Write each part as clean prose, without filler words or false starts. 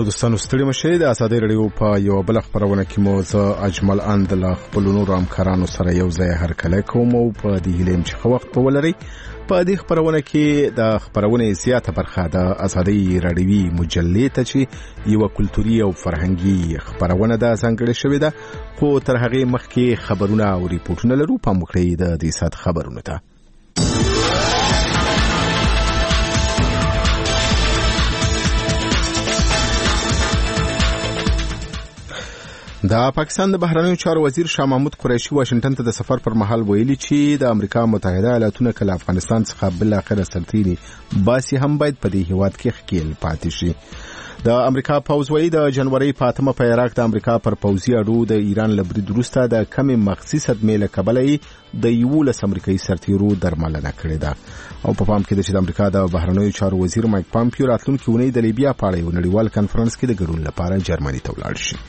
دوستانو ستړي مشه د ازادي رادیو په یو بل خبرونه کې مو زه اجمل اند له خپل نور همکارانو سره یو ځای هرکله کوم او په دې هیله چې وخت په ولري په دې خبرونه کې د خبرونه زیاته برخه د ازادي رادیوي مجلې ته چې یو کلتوري او فرهنګي خبرونه د څنګه شوې ده خو تر هغه مخکې خبرونه او ریپورتونه لرو په مخکې د دې سات خبرونه ته د پاکستان د بهرنیو چارو وزیر شاه محمود قریشي واشنگټن ته د سفر پر مهال ویلي چې د امریکا متحده ایالاتونو کله افغانستان څخه بل اخر سرتيري باسي هم باید په دې هیواد کې خکېل پاتې شي د امریکا پوز وی د جنوري 5 په عراق د امریکا پر پوزي اډو د ایران لبري درسته د کمی مخصص صدمه له کبلې د یولس امریکایي سرتیرو درملنه کړې ده او په پام کې د امریکا د بهرنیو چارو وزیر مایک پامپیو راتلونکي ونې د لیبیا په اړه یو نړیوال کانفرنس کې د ګډون لپاره جرمني ته ولاړ شي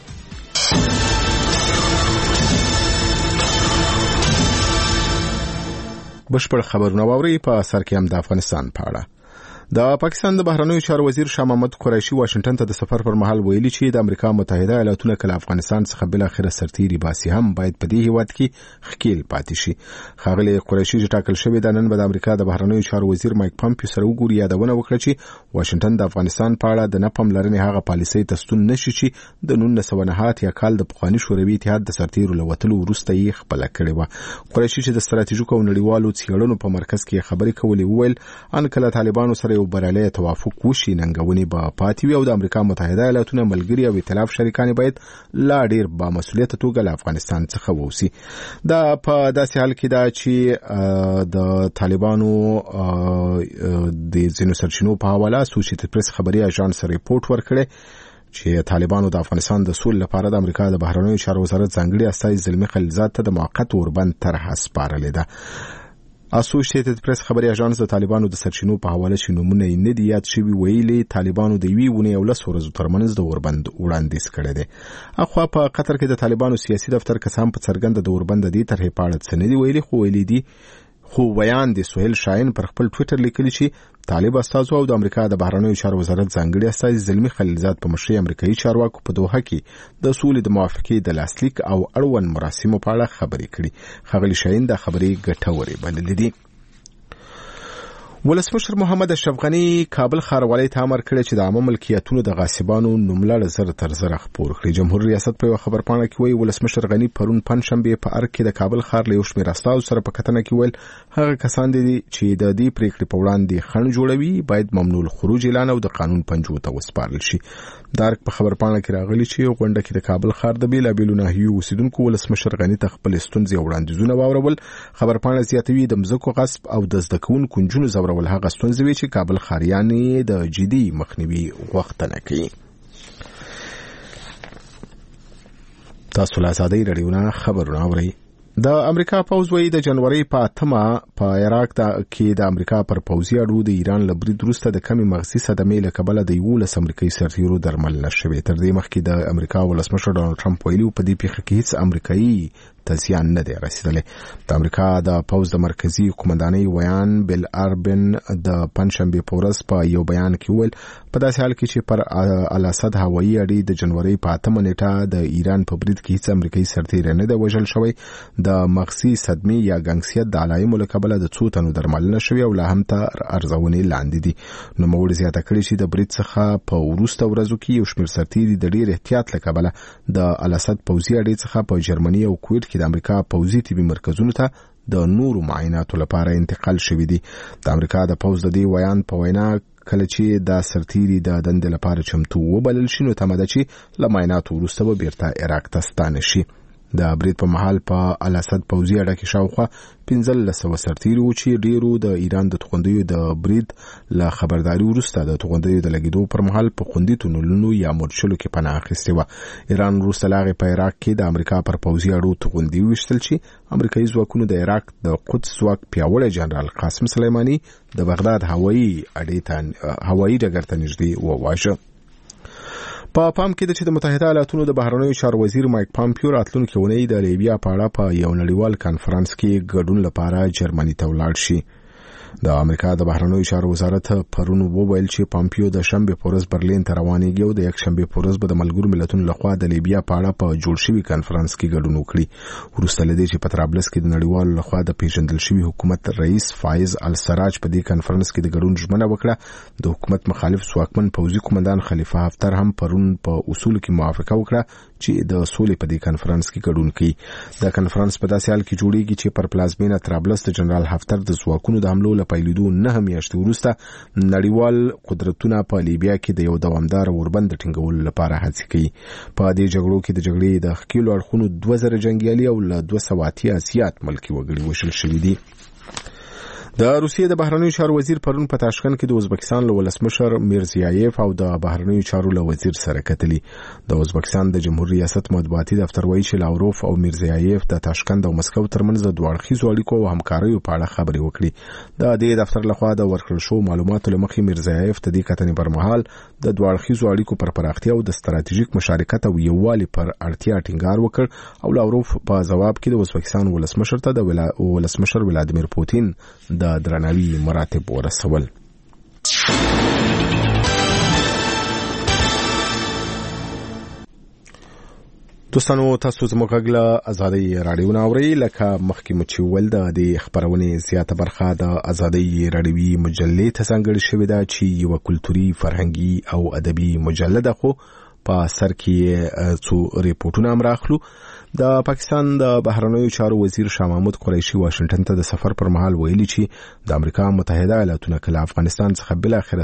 بشپړ خبرونه واوري په سر کې هم د افغانستان په اړه د پاکستان د بهرنیو چارو وزیر شاه محمود قریشي واشنگټن ته د سفر پر مهال ویلي چې د امریکا متحده ایالاتونو کله افغانستان څخه بل اخر سرتيري باسي هم باید په دې هیواد کې خکېل پاتې شي خاغلی قریشي چې ټاکل شوی د نن د امریکا د بهرنیو چارو وزیر مایک پامپیو سره وګوري یادونه وکړه چې واشنگټن د افغانستان په اړه د نپم لرنې هغه پالیسۍ تستون نشي چې د 1990 یا کال د پخوانی شوروي اتحاد د سرتیرو لوتلو وروسته یې خپل کړی و قریشي چې د ستراتیژیکو نړیوالو څېړنو په مرکز کې خبرې کولې وویل ان کله طالبانو سره یو برالي توافق وشي ننګونی به پاتې وي او د امریکا متحده ایالاتونو ملګری او ائتلاف شریکان باید لا ډیر با مسؤلیت توګه له افغانستان څخه ووسی دا په داسې حال کې دا چې د طالبانو د ځینو سرچینو په حواله اسوسییټډ پریس خبري اژانس ریپورت ورکړي چې طالبانو د افغانستان د سول لپاره د امریکا د بهرنیو چارو وزارت ځانګړي استازي زلمی خلیلزاد ته د موقت اوربند طرح سپارلې ده اسوسییټډ پریس خبري اژانس د طالبانو د سرچینو په حواله چې نمونه یې نه دی یاد شوی ویلي طالبانو د وی ونه یو لس ورځو ترمنځ د اوربند وړاندیز کړی دی اخوا په قطر کې د طالبانو سیاسي دفتر کسان په څرګند د اوربند دی طرحې په اړه څه نه دی ویلي خو ویلي دي خو بیان د سهیل شاهین پر خپل ټوئیټر لیکلی چې طالب استازو او د امریکا د بهرنیو چارو وزارت ځانګړي استازي زلمی خلیلزاد په مشرۍ امریکایي چارواکو په دوحه کې د سولې د موافقې د لاسلیک او اړوند مراسمو په اړه خبرې کړي خغلی شاهین د خبرې ګټورې بللې دي ولسمشر محمد اشرف غنی کابل ښاروالۍ ته امر کړی چې د عامه ملکیتونو د غاصبانو نوملړ زر تر زر خپور کړي جمهور ریاست په خبرپاڼه کې وایي ولسمشر غنی پرون پنځشنبه په ارګ کې د کابل ښار له یو شمېر استازو سره په کتنه کې ویل هغه کسان دي چې د دې پریکړې په وړاندې خنډ جوړوي باید ممنوع الخروج اعلان او د قانون پنجو ته وسپارل شي دارک په خبرپاڼه کې راغلي چې غونډه کې د کابل ښار د بیلابیلو ناحیو اوسیدونکو ولسمشر غنی ته خپل ستونزې وړاندیزونه واورول خبرپاڼه زیاتوي د مځکو غصب او د زده کوونکو نجونو زورول هغه ستونزې چې کابل ښاریان د جدي مخنیوي غوښتنه کوي تاسو له ازادي رادیو نه خبرونه اورئ د امریکا پوز وی د جنوري 5 په عراق کې د امریکا پر پوزي اډو د ایران لبري درسته د کمی مغزي صدمه له کبله د یولس امریکایي سرتیرو درملنه شوې تر دې مخکې د امریکا ولسمشر ډونالد ټرمپ ویلي په دې پیښه کې هیڅ امریکایي تزیان نه دی رسیدلی د امریکا د پوز د مرکزی قومندانۍ ویان بل اربن د پنځشنبه په ورځ په یو بیان کې ویل په داسې حال کې چې پر الاسد هوایي اډې د جنوري 5 نیټه د ایران په برید کې هیڅ امریکایي سرتیر نه دی وژل شوی د مغزي صدمه یا ګنګسیت د علایمو له کبله د څو تنو درملنه شوی او لا هم تر ارزونې لاندې دي نو موږ زیاته کړی چې د برید څخه په وروسته ورځو کې یو شمېر سرتیر د ډیر احتیاط له کبله د الاسد پوزي اډې څخه په جرمني او کویټ کې د امریکا پوزي طبي مرکزونو ته د نورو معایناتو لپاره انتقال شوی دی د امریکا د پوز د دې ویان په وینا کله چې د سرتیري د دند لپاره چمتو وبلل شي نو تمه ده چې له معایناتو وروسته به بیرته عراق ته ستانه شي د برید په محل په الاسد پوزي اډه کې شاوخوا 1500 سرتیري و چې ډیرو د ایران د توغندیو د برید له خبرداري وروسته د توغندیو د لګیدو پر محل په خوندي تونلونو یا مورچلو کې پناه اخیستې و ایران وروسته لاغې په عراق کې د امریکا پر پوزي اډو توغندي وشتل چې امریکایي ځواکونو د عراق د قدس ځواک پیاوړی جنرال قاسم سلیماني د بغداد هوایي اډې ته هوایي ډګر ته نږدې وواژه په پام کې د متحده ایالاتونو د بهرنیو چارو وزیر مایک پامپیو راتلونکي اونۍ د لیبیا په اړه په یو نړیوال کانفرنس کې ګډون لپاره جرمني ته ولاړ شي د امریکا د بهرنیو چارو وزارت پرون وویل چې پامپیو د شنبه په ورځ برلین ته روانېږي او د یک شنبه په ورځ به د ملګرو ملتونو لخوا د لیبیا په اړه په جوړ شوي کانفرنس کې ګډون وکړي. وروسته له دې چې په طرابلس کې د نړیوالو لخوا د پیژندل شوي حکومت رئیس فایز السراج په دې کانفرنس کې د ګډون ژمنه وکړه، د حکومت مخالف ځواکمن پوځي قومندان خلیفه حفتر هم پرون په اصول کې موافقه وکړه چې د سولې په دې کانفرنس کې ګډون کوي. دا کانفرنس په داسې حال کې جوړیږي چې پر پلازمینه طرابلس د جنرال حفتر د ځواکونو د حملو له پیلېدو 9 میاشتې وروسته نړیوال قدرتونه په لیبیا کې د یو دوامدار اوربند ټینګولو لپاره هڅې کوي. په دې جګړو کې د جګړې د ښکېلو اړخونو 2000 جنګیالي او له 200 زیات ملکي وګړي وژل شوي دي. د روسیې د بهرنیو چارو وزیر پرون په تاشکند کې د ازبکستان له ولسمشر میرزیایف او د بهرنیو چارو له وزیر سره کتلي. د ازبکستان د جمهوریت ریاست مطبوعاتي دفتر وایي چې لاوروف او میرزیایف د تاشکند او مسکو ترمنځ د دوه اړخیزو اړیکو او همکاریو په اړه خبرې وکړي. د دې دفتر لخوا د ورکړل شو معلوماتو له مخې میرزیایف د دې کتنې پر مهال د دوه اړخیزو اړیکو پر پراختیا او د ستراتیژیک مشارکت او یووالي پر اړتیا ټینګار وکړ او لاوروف په جواب کې د ازبکستان ولسمشر ته د ولسمشر ولادیمیر پوتین د درناوي مراتب ورسول. دوستانو تاسو زموږ غږ له ازادي رادیو نه اورئ. لکه مخکې مو چې ویل د خبرونې زیاته برخه د ازادي رادیوي مجلې ته ځانګړې شوې ده چې یو کلتوري فرهنګي او ادبي مجله ده، خو په سر کې څو ریپورتونه هم راخلو. د پاکستان د بهرنیو چارو وزیر شاه محمود قریشي واشنگټن ته د سفر پر مهال ویلي چې د امریکا متحده ایالاتونو کله افغانستان څخه بل اخره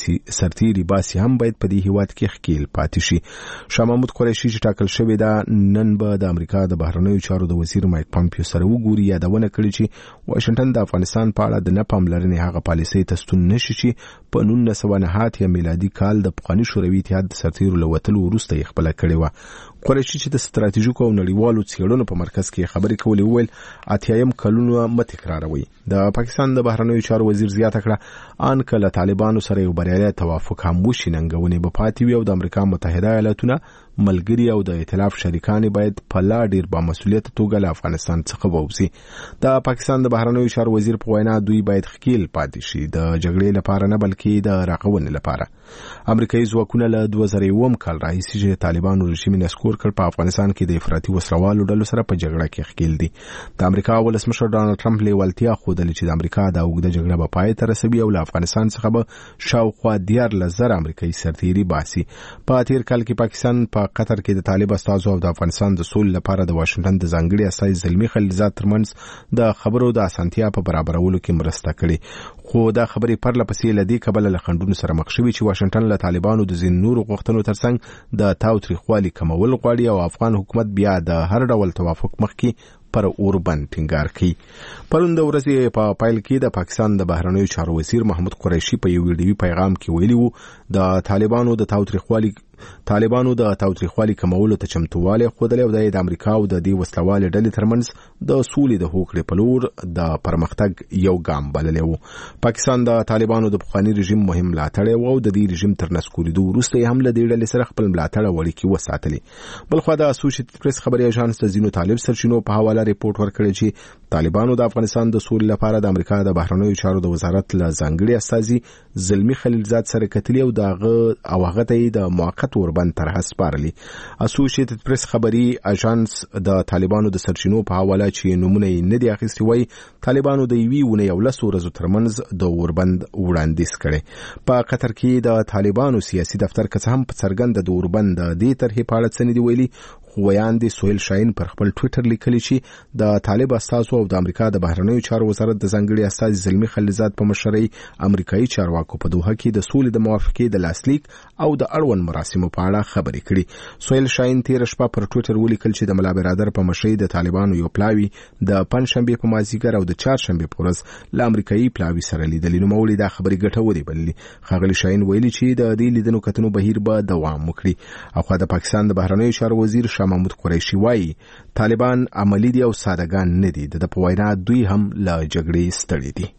سرتیري باسي هم باید په دې هیواد کې ښکیل پاتې شي. شاه محمود قریشي چې ټاکل شوی دا نن به د امریکا د بهرنیو چارو د وزیر مایک پامپیو سره وګوري، یادونه کړې چې واشنگټن د افغانستان په اړه د نه پاملرنې هغه پالیسۍ ته ستون نشي چې په 1909 میلادي کال د پخواني شوروي اتحاد د سرتیرو له وتلو وروسته یې خپله کړې وه. قریشي چې د ستراتیژیکو او نړیوالو څېړنو په مرکز کې خبرې کولې وویل 80 کلونه مه تکراروي. د پاکستان د بهرنیو چارو وزیر زیاته کړه ان که له طالبانو سره یو بریالی توافق هم وشي ننګونې به پاتې وي او د امریکا متحده ایالاتونه ملګری او د ائتلاف شریکان باید په لا ډیر با مسؤلیت توګه له افغانستان څخه ووځي. د پاکستان د بهرنیو چارو وزیر په وینا دوی باید ښکیل پاتې شي، د جګړې لپاره نه بلکې د راغونې لپاره. امریکایي ځواکونه له 2001 کال راهیسې چې طالبانو رژیم نسکور کړ په افغانستان کې د افراطي وسلوالو ډلو سره په جګړه کې ښکیل دي. د امریکا ولسمشر ډانلډ ټرمپ لیوالتیا ښودلې چې د امریکا د اوږده جګړه به پای ته رسوي او له افغانستان څخه به شاوخوا 14,000 امریکایي سرتیري باسي. په تیر کال کې پاکستان په قطر کې د طالب استازو او د افغانستان د سولې لپاره د واشنگټن د ځانګړي استازي زلمی خلیلزاد ترمنځ د خبرو د اسانتیا په برابرولو کې مرسته کړې، خو دا خبرې پرله پسې له دې کبله له خنډونو سره مخ شوي چې واشنگټن له طالبانو د ځینو نورو غوښتنو ترڅنګ د تاوتریخوالي کمول غواړي او افغان حکومت بیا د هر ډول توافق مخکې پر اوربند ټینګار کوي. پرون د ورځې په پایل کې د پاکستان د بهرنیو چارو وزیر محمود قریشي په یو ویډیوي پیغام کې ویلي وو د طالبانو د تاوتریخوالي کمولو ته چمتووالی ښودلی او د امریکا او د دې وسلوالې ډلې ترمنځ د سولې د هوکړې په لور د پرمختګ یو ګام بللی وو. پاکستان د طالبانو د پخواني رژیم مهم ملاتړی و او د دې رژیم تر نسکورېدو وروسته یې هم له دې ډلې سره خپل ملاتړ او اړیکې وساتلې. بلخوا د اسوسییټډ پریس خبري اژانس د ځینو طالب سرچینو په حواله ریپورت ورکړی چې طالبانو د افغانستان د سولې لپاره د امریکا د بهرنیو چارو د وزارت له ځانګړي استازي زلمی خلیلزاد سره کتلي او هغه ته یې د موقت اوربند طرحه سپارلي. اسوسییټډ پریس خبري اژانس د طالبانو د سرچینو په حواله چې نمونه یې نه دي اخیستي وایي طالبانو د یوې ونې 11 ورځو ترمنځ د اوربند وړاندیز کړی. په قطر کې د طالبانو سیاسي دفتر که څه هم په څرګنده د اوربند د دې طرحې په اړه څه نه دي ویلي، خو ویاندې سهیل شاهین پر خپل ټویټر لیکلي چې د طالب استازو او د امریکا د بهرنیو چارو وزارت د ځانګړي استازي زلمی خلیلزاد په مشرۍ امریکایي چارواکو په دوحه کې د سولې د موافقې د لاسلیک او د اړوند مراسمو په اړه خبرې کړي. سهیل شاهین تیر شپه پر ټویټر ولیکل چې د ملا برادر په مشرۍ د طالبانو یو پلاوی د پنځشنبه په مازیګر او د چهارشنبه په ورځ له امریکایي پلاوی سره لیدلې، نو مولي دا خبرې ګټورې بللې. ښاغلي شاهین ویلي چې د دې لیدنو کتنو بهیر به دوام وکړي. اخوا د پاکستان د بهرنیو چارو وزیر شاه محمود قریشي وایي طالبان عملی دي او سادهګان نه دي. د په وینا دوی هم له جګړې ستړي دي.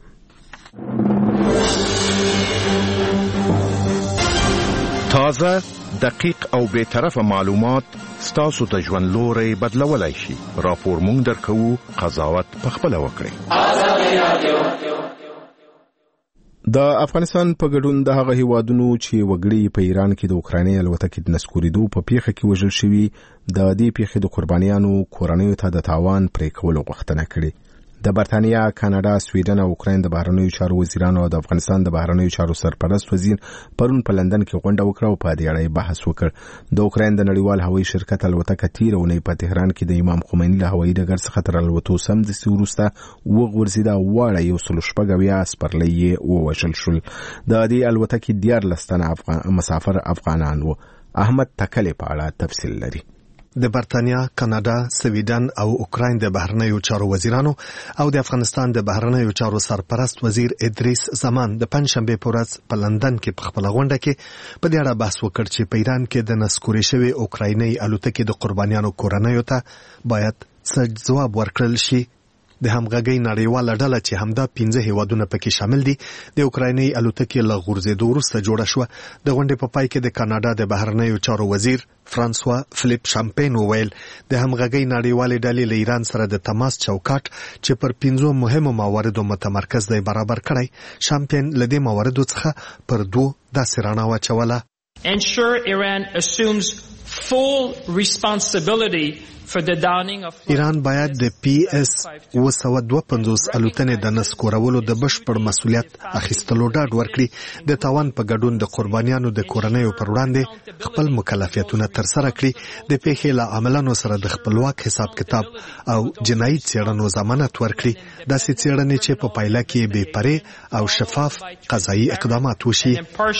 تازه، دقیق او بے طرفه معلومات ستاسو د ژوند لوري بدلولای شي. راپور مونږ درکو، قضاوت پخپله وکړئ. د افغانستان په ګډون د هغه هیوادونو چې وګړي په ایران کې د اوکرایني الوتکې د نسکورېدو په پیښه کې وژل شوي د دې پیښې د قربانیانو کورنیو ته د تاوان پرې کولو غوښتنه کړې. د برتانیا، کاناډا، سویډن او اوکراین د بهرنیو چارو وزیرانو او د افغانستان د بهرنیو چارو سرپرست وزیر پرون په لندن کې غونډه وکړه او په دې اړه بحث وکړ. د اوکراین د نړیوال هوایي شرکت الوتکه تیر اونۍ په تهران کې د امام خمیني له هوایي ډګر څخه تر الوتو سمدستي وروسته وغورځېده. واړه 170 سپرلۍ یې ووژل شول. د دې الوتکې 14 تنه مسافر افغانان وو. احمد تکلی په اړه تفصیل لري. د برتانیا، کاناډا، سویډن او اوکراین د بهرنیو چارو وزیرانو او د افغانستان د بهرنیو چارو سرپرست وزیر ادریس زمان د پنځشنبه په ورځ په لندن کې په خپل غونډه کې په دې اړه بحث وکړ چې په ایران کې د نسکورې شوی اوکرایني الوتکې د قربانیانو کورنیو ته باید څه ځواب ورکړل شي. د همغږۍ نړیواله ډله چې همدا 15 هیوادونه پکې شامل دي د اوکرایني الوتکې له غورځېدو وروسته جوړه شوه. د غونډې په پای کې د کاناډا د بهرنیو چارو وزیر فرانسوا فلیپ شامپین وویل د همغږۍ نړیوالې ډلې له ایران سره د تماس چوکاټ چې پر 15 مهمو مواردو متمرکز دی برابر کړی. شامپین له دې مواردو څخه پر 2 داسې رڼا واچوله. Ensure Iran assumes full responsibility ایران باید د PS 952 الوتنې د نسکورولو د بشپړ مسؤلیت اخیستلو ډاډ ورکړي. د تاوان په ګډون د قربانیانو د کورنیو پر وړاندې خپل مکلفیتونه ترسره کړي. د پیښې له عاملانو سره د خپلواک حساب کتاب او جنایي څېړنو ضمانت ورکړي. داسې څېړنې چې په پایله کې بې پرې او شفاف قضایي اقدامات وشي.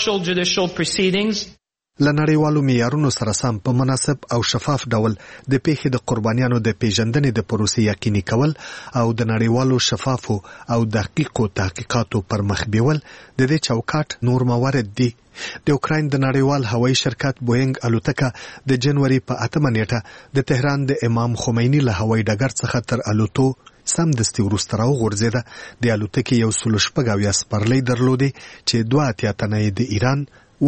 له نړیوالو معیارونو سره سم په مناسب او شفاف ډول د پیښې د قربانیانو د پیژندنې د پروسې یقیني کول او د نړیوالو شفافو او دقیقو تحقیقاتو پر مخ بیول د دې چوکاټ نور موارد دي. د اوکراین د نړیوال هوایي شرکت بوینګ الوتکه د جنوري په 8 نیټه د تهران د امام خمیني له هوایي ډګر څخه تر الوتو سمدستي وروسته راوغورځېده. د الوتکې 170 سپرلۍ درلودې چې 82 تنه د ایران،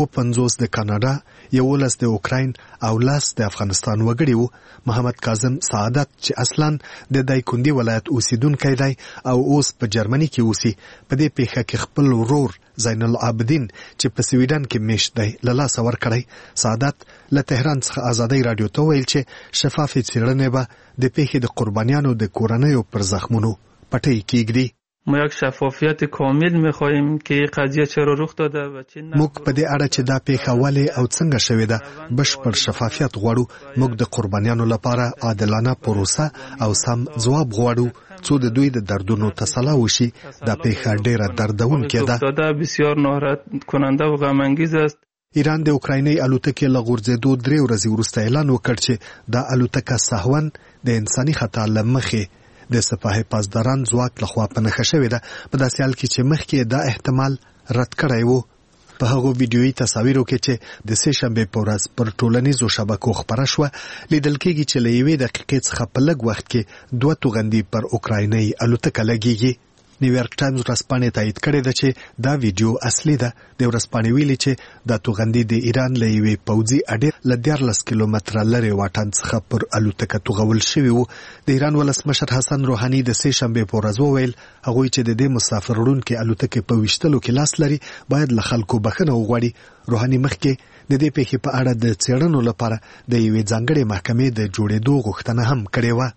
50 د کاناډا، 11 د اوکراین او 10 د افغانستان وګړي وو. محمد کاظم سعادت چې اصلاً د دایکندي ولایت اوسیدونکی دی او اوس په جرمني کې اوسي، په دې پیښه کې خپل ورور زین العابدین چې په سویډن کې میشت دی له لاسه ورکړی. سعادت له تهران څخه ازادۍ رادیو ته ویل چې شفافې څېړنې به د پیښې د قربانیانو د کورنیو پر زخمونو پټۍ کیږدي. ما یک شفافیت کامل می‌خواهیم که قضیه چرا رخ داده و چه موږ په دې اړه چې دا پیښه ولې او څنګه شوې ده بشپړ شفافیت غواړو. موږ د قربانیانو لپاره عادلانه پروسه او سم ځواب غواړو څو د دوی د دردونو تسلا وشي. دا پیښه ډیره دردونکې ده. بسیار ناراحت کننده و غم انگیز است. ایران د اوکرایني الوتکې له غورځېدو 3 ورځې وروسته اعلان وکړ چې دا الوتکه سهون د انساني خطا له مخې د سپاه پاسداران ځواک لخوا په نښه شوې ده. په داسې حال کې چې مخکې دا احتمال رد کړی وو. په هغو ویډیویي تصاویرو کې چې د سې شنبې په ورځ پر ټولنیزو شبکو خپره شوه لیدل کېږي چې له 1 دقیقې څخه په لږ وخت کې 2 توغندي پر اوکرایني الوتکه لګېږي. نیویارک ټایمز ورځپاڼې تایید کړې ده چې دا ویډیو اصلي ده. د ورځپاڼې ویلي چې دا توغندي د ایران له یوې پوځي اډې له 14 کیلومتره لرې واټن څخه پر الوتکه توغول شوي وو. د ایران ولسمشر حسن روحاني د سې شنبې په ورځ وویل هغوی چې د دې مسافر وړونکي الوتکې په ویشتلو کې لاس لري باید له خلکو بخښنه وغواړي. روحاني مخکې د دې پیښې په اړه د څېړنو لپاره د یوې ځانګړې محکمې د جوړېدو غوښتنه هم کړې وه.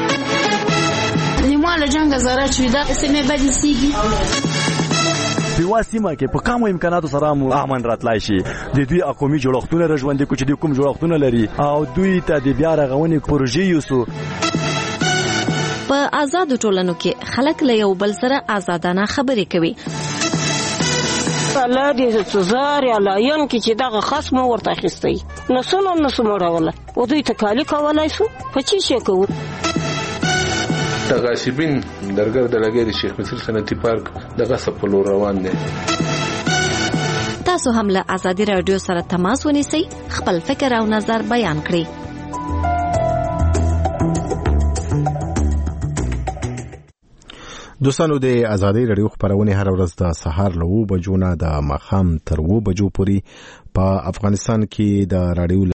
له جنگ زاره چې دا سیمه بدی سیږي په واسطه کې په کومو امکاناتو سره مو امن راتلای شي. د دوی اقومي جوړښتونه رژوندې کوي چې د کوم جوړښتونه لري او دوی ته د بیا رغونې پروژې یوسو. په آزاد ټولنو کې خلک له یو بل سره آزادانه خبرې کوي. الله دې سزار یا لاین کې چې دغه خصم ورته اخیستی نو سموړوله او دوی تکالی کولای شو په چی شي کوو. تغاصبین درګر د لګیری شیخ مصر صنعتي پارک د غصب په لور روان دي. تاسو هم له ازادي رادیو سره تماس ونیسئ، خپل فکر او نظر بیان کړئ. دوستانو د ازادي رادیو خبرونه هر ورځ د سهار له 9 بجو نه د ماښام تر 2 بجو پورې په افغانستان کې د رادیو